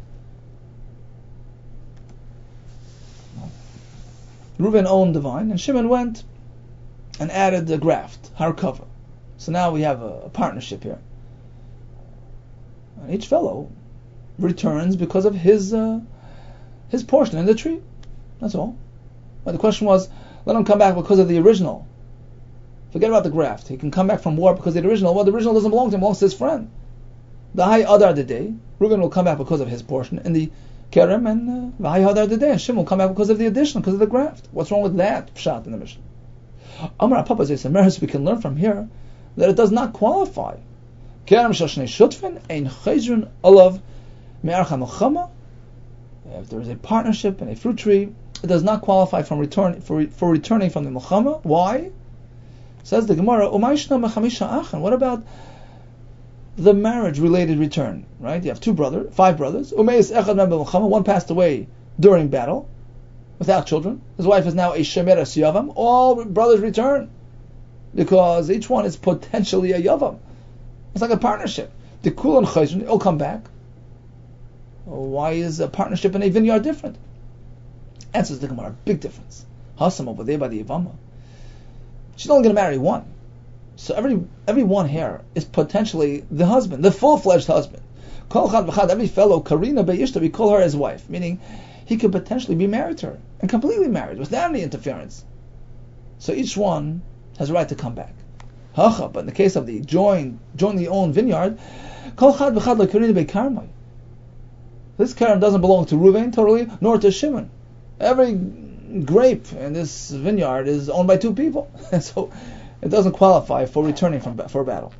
Reuven owned the vine, and Shimon went and added the graft, harkava. So now we have a partnership here. And each fellow returns because of his portion in the tree. That's all. But the question was, let him come back because of the original. Forget about the graft. He can come back from war because of the original. Well, the original doesn't belong to him, it belongs to his friend. The Hay Adar the day, Reuven will come back because of his portion in the Kerem, and the Hay Adar the day, and Shimon will come back because of the addition, because of the graft. What's wrong with that pshat in the Mishnah? Amar Papa Zaysemeres, we can learn from here that it does not qualify. Kerem Shashnei Shutfin ein Chayzrun Olav Me'archa Melchama. If there is a partnership in a fruit tree, it does not qualify for returning from the Melchama. Why? Says the Gemara, Umayshna Mechamisha Achan. What about the marriage-related return? Right? You have five brothers. Umeis Echad Mem Melchama. One passed away during battle without children. His wife is now a Shemeres Yavam. All brothers return because each one is potentially a Yavam. It's like a partnership. The Kulan Chayzun, they'll come back. Why is a partnership in a vineyard different? Answers the Gemara, big difference. Hasam over there by the Yavama. She's only going to marry one. So every one here is potentially the husband, the full-fledged husband. Kol chad v'chad, every fellow, Karina be'ishta, we call her his wife, meaning he could potentially be married to her, and completely married, without any interference. So each one has a right to come back. Hacha, but in the case of the jointly owned vineyard, Kol chad v'chad Karina be'karmai. This karam doesn't belong to Reuven totally, nor to Shimon. Every grape in this vineyard is owned by two people, and so it doesn't qualify for returning from battle.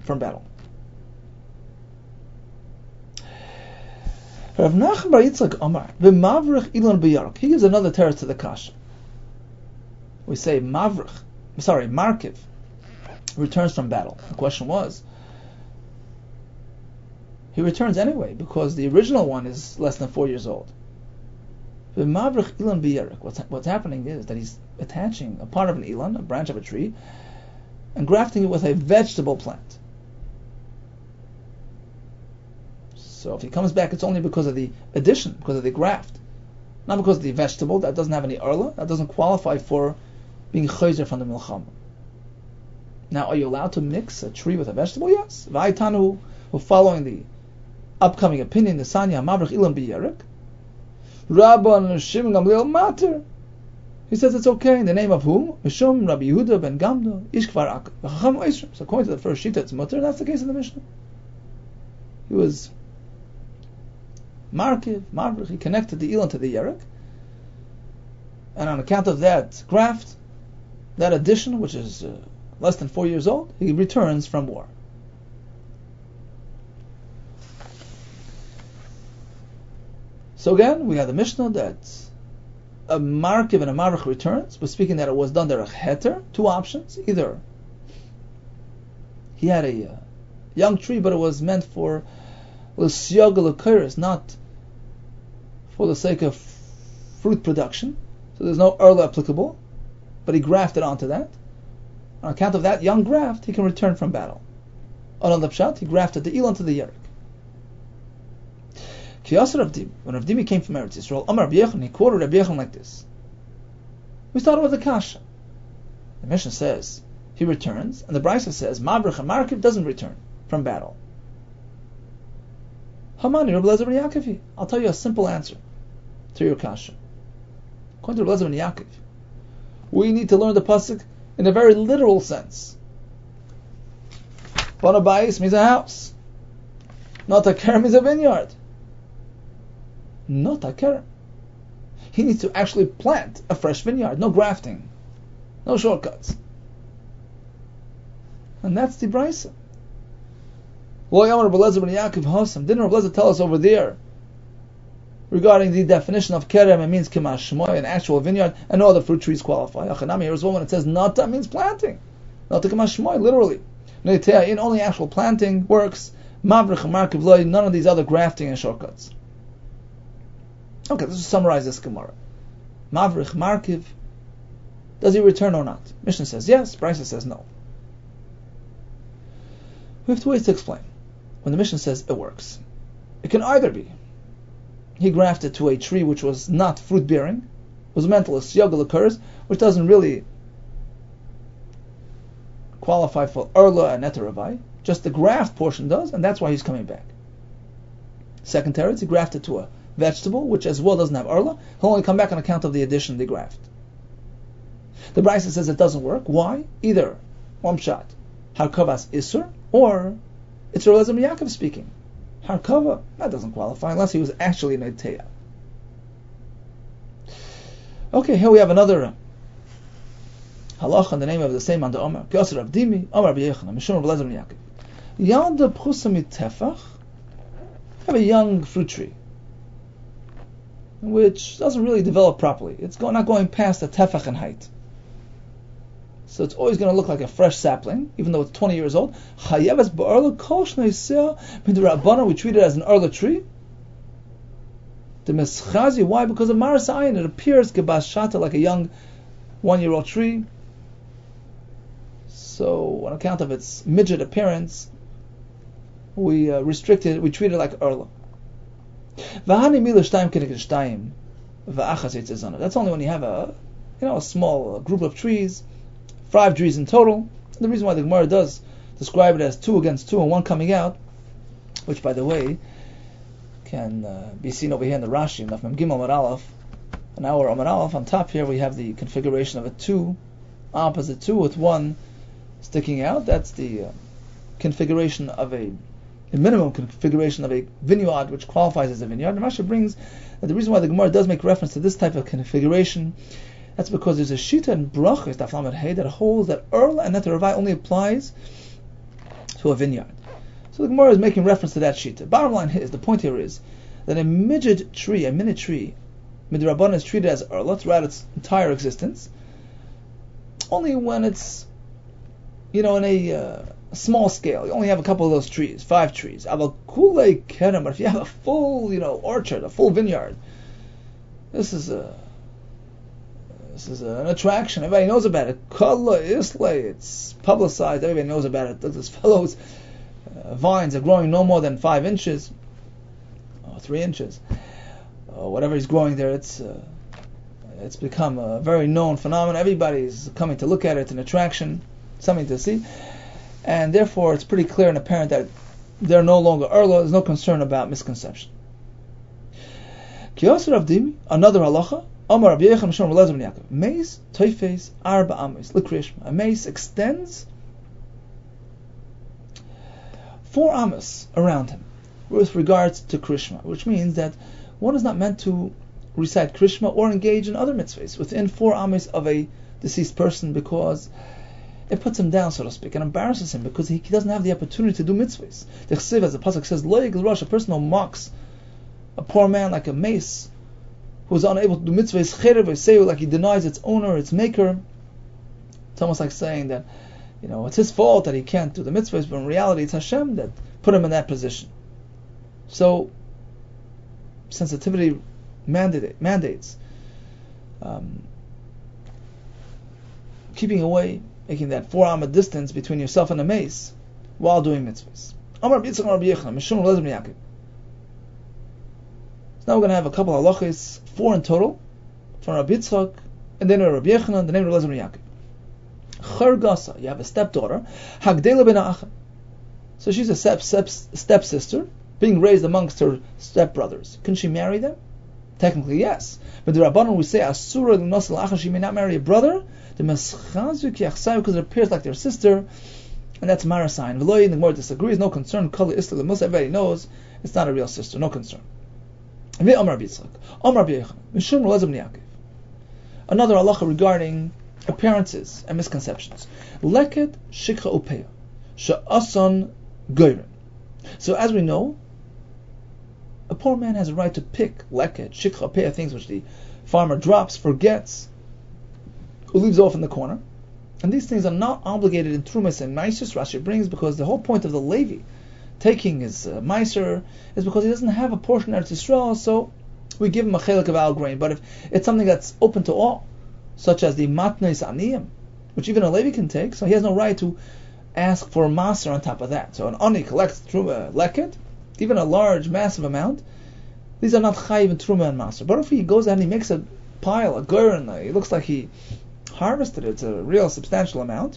Rav Nachman bar Yitzchak Amar, v'mavrich ilan b'yarok. He gives another teretz to the kasha. We say Markiv returns from battle. The question was, he returns anyway because the original one is less than 4 years old. V'mavrich ilan b'yarok. What's happening is that he's attaching a part of an ilan, a branch of a tree, and grafting it with a vegetable plant. So if he comes back, it's only because of the addition, because of the graft, not because of the vegetable that doesn't have any erla, that doesn't qualify for being chayzer from the milchama. Now, are you allowed to mix a tree with a vegetable? Yes. V'aytanu, who following the upcoming opinion, the Sanya Mavrich Ilan B'Yerek, Rabban Shimon Gamliel Mater. He says it's okay in the name of whom? Mishum Rabbi Yehuda ben Gamda Ishkvar Ak. So according to the first shita, it's mutter. That's the case in the Mishnah. He was Markiv, he connected the Ilan to the Yerek, and on account of that graft, that addition, which is less than 4 years old, he returns from war. So again, we have the Mishnah that a Markiv and a Marach returns, but speaking that it was done there a heter, two options. Either he had a young tree, but it was meant for not for the sake of fruit production, so there's no erla applicable, but he grafted onto that. On account of that young graft, he can return from battle. On the pshat, he grafted the ilan to the yerek. When Rav Dimi came from Eretz Yisrael, Amar Rabbi Yechon, he quoted Rabbi Yechon like this. We started with the kasha. The Mishnah says, he returns, and the Brisa says Mavrich and Markiv doesn't return from battle. Hamani Rabbi Eliezer ben Yaakov. I'll tell you a simple answer to your kasha. According to Rabbi Eliezer ben Yaakov, we need to learn the pasuk in a very literal sense. Bana bayis means a house. Not a kerem means a vineyard. Not a kerem. He needs to actually plant a fresh vineyard. No grafting. No shortcuts. And that's the brisa. Didn't Rabbi Eliezer tell us over there regarding the definition of kerem? It means kimash shmoy, an actual vineyard, and no other fruit trees qualify. Here as well, when it says nata, it means planting. Nata kimash shmoy, literally. In only actual planting works. Mavrich and markiv loy, none of these other grafting and shortcuts. Okay, let's just summarize this Gemara. Mavrich, markiv, does he return or not? Mishnah says yes, Brisa says no. We have two ways to explain. When the Mishnah says it works, it can either be he grafted to a tree which was not fruit bearing, was mental, a siyagul occurs, which doesn't really qualify for erla and eteravai, just the graft portion does, and that's why he's coming back. Second teretz, he grafted to a vegetable, which as well doesn't have erla, he'll only come back on account of the addition of the graft. The Brisa says it doesn't work. Why? Either one shot, harkavas isur, or it's Rabbi Eliezer ben Yaakov speaking. Harkava, that doesn't qualify unless he was actually an Eteya. Okay, here we have another halacha in the name of the same under Omer. Piosir Rav Dimi, Omer Rabbi Yechon, Mishum Rabbi Eliezer ben Yaakov. Yalda pchusa mitefach, have a young fruit tree, which doesn't really develop properly. It's not going past the tefach in height. So it's always going to look like a fresh sapling, even though it's 20 years old. We treat it as an erla tree. Why? Because of maras ayin, it appears gebashata, like a young 1-year-old tree. So on account of its midget appearance, we treat it like erla. That's only when you have a small group of trees, 5 trees in total. And the reason why the Gemara does describe it as 2 against 2 and 1 coming out, which by the way can be seen over here in the Rashi, Naf Mem Gimel Amar Aleph, and our Amar Aleph. On top here we have the configuration of a 2, opposite 2 with 1 sticking out. That's the configuration of a minimum configuration of a vineyard, which qualifies as a vineyard. And Rashi brings that the reason why the Gemara does make reference to this type of configuration, that's because there's a shita in Brachos Daf Lamed Hey that holds that erla and neteravai only applies to a vineyard. So the Gemara is making reference to that shita. Bottom line is, the point here is that a midget tree, a minute tree, midrabanan is treated as erla throughout its entire existence. Only when it's in a small scale, you only have a couple of those trees, 5 trees. But if you have a full orchard, a full vineyard, this is an attraction. Everybody knows about it. Kala Islay, it's publicized. Everybody knows about it. This fellow's vines are growing no more than 5 inches, or 3 inches, whatever he's growing there. It's become a very known phenomenon. Everybody's coming to look at it. It's an attraction, something to see, and therefore it's pretty clear and apparent that they're no longer erla. There's no concern about misconception. Kiyosir Rav Dimi, another halacha. Amar Rabbi Yechon Mishum Rabbi Eliezer ben Yaakov. Meis toifes arba ames likrishma. A mace extends 4 ames around him with regards to krishma, which means that one is not meant to recite krishma or engage in other mitzvahs within 4 ames of a deceased person, because it puts him down, so to speak, and embarrasses him because he doesn't have the opportunity to do mitzvahs. The chesiv, as the pasuk says, lo yigel rosh, a person who mocks a poor man like a mace, who is unable to do mitzvahs, cherev v'seyu, like he denies its owner, its maker. It's almost like saying that, it's his fault that he can't do the mitzvahs, but in reality it's Hashem that put him in that position. So, sensitivity mandates keeping away, making that 4 amma distance between yourself and a mace while doing mitzvahs. Amar B'Yitzchak Amar B'Yechon, Mishum Rabbi Eliezer ben Yaakov. Now we're going to have a couple of halachas, 4 in total, from Rabbi Yitzchak, and then Rabbi Yechanan, the name of Rabbi Eliezer ben Yaakov. Chergasa, you have a stepdaughter, Hagdela ben Achim. So she's a stepsister, being raised amongst her stepbrothers. Can she marry them? Technically, yes. But the Rabbanon we say Asura l'nosel achar, she may not marry a brother. The Meschazu ki achsayu, because it appears like their sister, and that's Marasayin. V'loy, the Gemara disagrees. No concern. Kol Isla l'musa, everybody knows it's not a real sister. No concern. V'Amar B'Yitzchak, Amar B'Yechon, Mishum L'Lezem Yaakov. Another halacha regarding appearances and misconceptions. Leket shikha upeya, she'ason goyren. So as we know, a poor man has a right to pick leket, shikha upeya, things which the farmer drops, forgets, or leaves off in the corner. And these things are not obligated in Trumas and Meiser, Rashi brings, because the whole point of the Levi taking his Meiser is because he doesn't have a portion of Eretz Yisrael, so we give him a chelik of al grain. But if it's something that's open to all, such as the matnes aniyim, which even a Levi can take, so he has no right to ask for a maser on top of that. So an ani collects truma leket, even a large, massive amount. These are not chayiv and truma and maser. But if he goes and he makes a pile, a goren, it looks like he harvested it, it's a real substantial amount.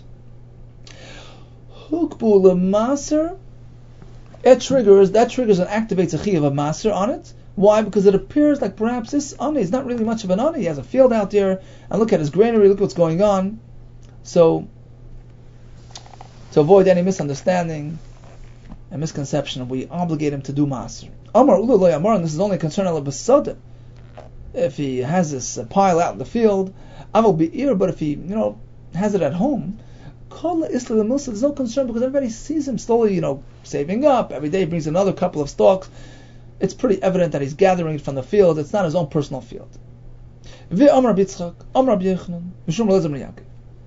Hukbu lemaser, that triggers and activates a chiyav of maser on it. Why? Because it appears like perhaps this ani is not really much of an ani. He has a field out there, and look at his granary, look what's going on. So, to avoid any misunderstanding and misconception, we obligate him to do maser. Amar ula loy amar, and this is only a concern ala b'sodim. If he has this pile out in the field, aval be'ir, but if he has it at home, kol isla l'musa, there's no concern because everybody sees him slowly, saving up. Every day he brings another couple of stalks. It's pretty evident that he's gathering it from the field. It's not his own personal field. Amar B'Yitzchak, Amar B'Yechon, Mishum L'Lezem Yaakov.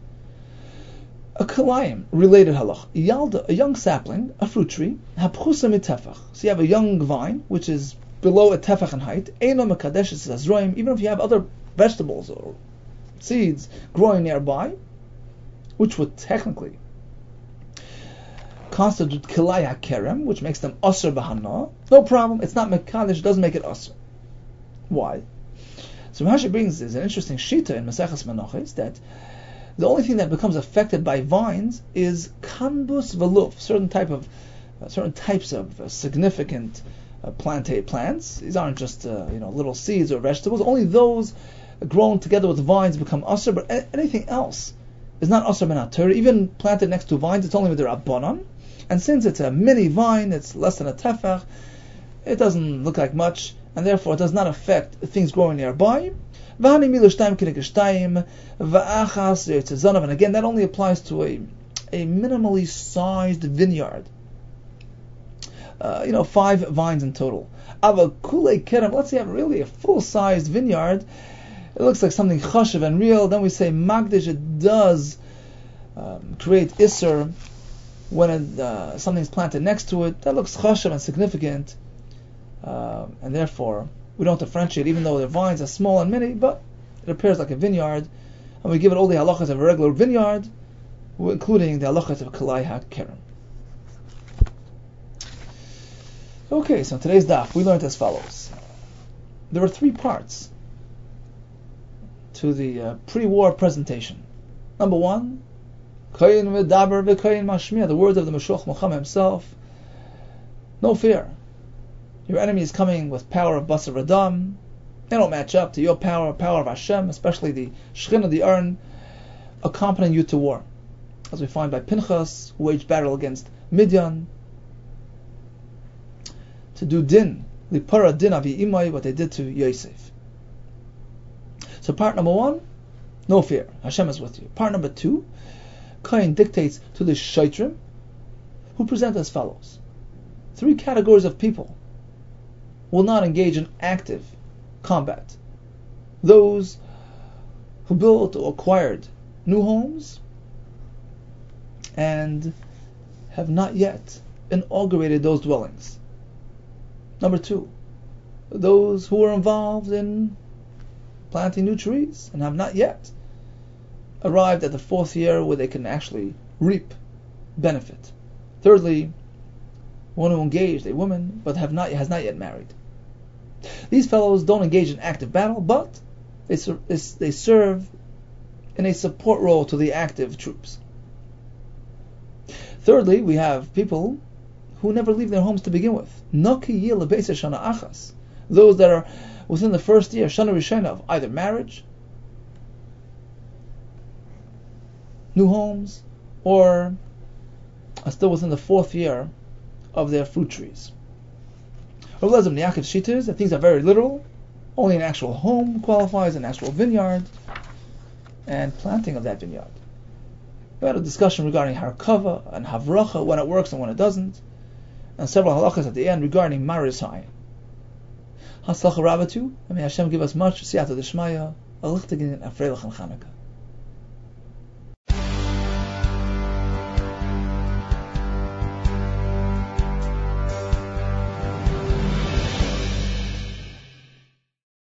A kalayim related halach. Yalda, a young sapling, a fruit tree, hapchusa mitefach. So you have a young vine which is below a tefach in height. Eino mekadesh azroim. Even if you have other vegetables or seeds growing nearby, which would technically constitute kilai hakerem, which makes them asr b'hana. No problem. It's not mekadesh. Doesn't make it asr. Why? So Rashi brings is an interesting shita in Maseches Menachos that the only thing that becomes affected by vines is kanbus veluf, certain types of significant plants. These aren't just little seeds or vegetables. Only those grown together with vines become asr, but anything else is not asr ben haTorah. Even planted next to vines, it's only with the rabbanon. And since it's a mini vine, it's less than a tefach, it doesn't look like much, and therefore it does not affect things growing nearby. And again, that only applies to a minimally sized vineyard. 5 vines in total. Let's say I have really a full-sized vineyard. It looks like something chashiv and real. Then we say magdish. It does create isser when something's planted next to it. That looks chashiv and significant, and therefore we don't differentiate, even though the vines are small and many, but it appears like a vineyard, and we give it all the halachas of a regular vineyard, including the halachas of kalai hakerem. Okay, so in today's daf we learned as follows. There are 3 parts to the pre-war presentation. Number 1, Koyin v'daber v'koyin mashmiya, the words of the Mashiach Muhammad himself. No fear. Your enemy is coming with power of Basar Adam. They don't match up to your power of Hashem, especially the Shechinah, the Aaron, accompanying you to war. As we find by Pinchas, who waged battle against Midian, to do din, lipara din avi imai, what they did to Yosef. So part number 1, no fear, Hashem is with you. Part number 2, Kain dictates to the Shaitrim, who present as follows. 3 categories of people will not engage in active combat. Those who built or acquired new homes and have not yet inaugurated those dwellings. Number 2, those who are involved in planting new trees and have not yet arrived at the 4th year where they can actually reap benefit. Thirdly, one who engaged a woman but has not yet married. These fellows don't engage in active battle, but they serve in a support role to the active troops. Thirdly, we have people who never leave their homes to begin with. Those that are within the first year, Shana Rishena, of either marriage, new homes, or are still within the fourth year of their fruit trees. Rav Eliezer ben Yaakov Shittas, that things are very literal. Only an actual home qualifies, an actual vineyard, and planting of that vineyard. We had a discussion regarding Harkava and Havracha, when it works and when it doesn't, and several halachas at the end regarding Maris Hayin. Haslacha Rabatu, and may Hashem give us much Siyata D'Shmaya, a Lichtigin and Freilich and Chanukah.